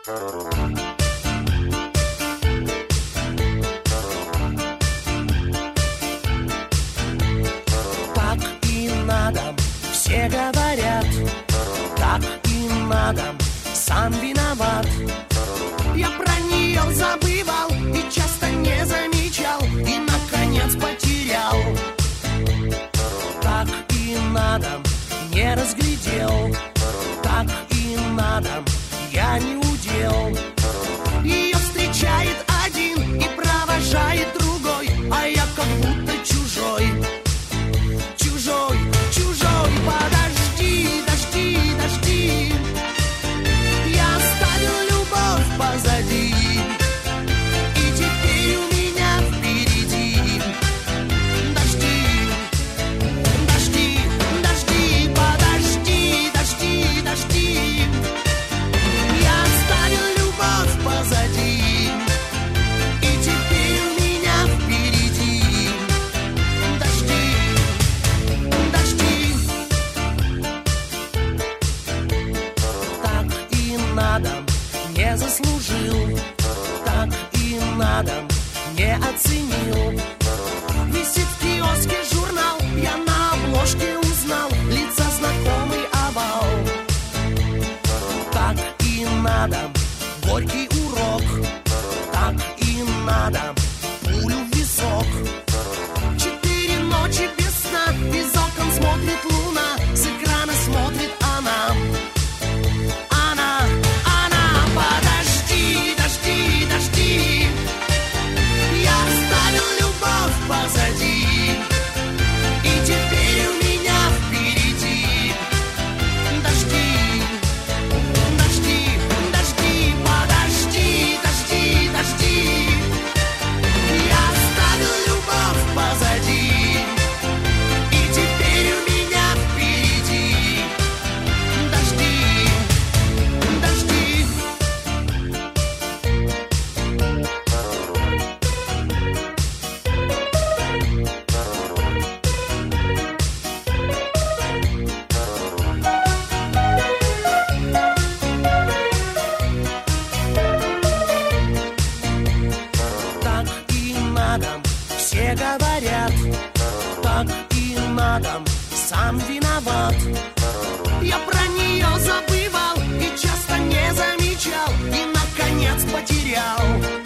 Так и надо, все говорят, так и надо, сам виноват. Я про нее забывал и часто не замечал, и наконец потерял. Так и надо, не разглядел, так и надо, я не удел. Ее встречает один и провожает другой, а я как будто чужой. Чужой, чужой, подожди, дожди, дожди. Я оставил любовь позади, и теперь у меня впереди дожди, дожди, дожди, подожди, дожди, дожди. Я оставил любовь позади, и теперь у меня впереди дожди, дожди. Так и надо, не заслужил, так и надо, не оценил. Висит в киоске журнал, я на обложке узнал лица знакомый овал. Так и надо, горький урок, так и надо, пулю в висок. 4 ночи без сна, из окон смотрит луна, с экрана смотрит она. Она, подожди, дожди, дожди. Я оставил любовь позади, и теперь у меня впереди дожди, дожди, дожди, подожди, дожди, дожди. Я оставил любовь позади, и теперь у меня впереди дожди, дожди. Так и надо, все говорят, так и надо, сам виноват. Я про нее забывал и часто не замечал, и наконец потерял.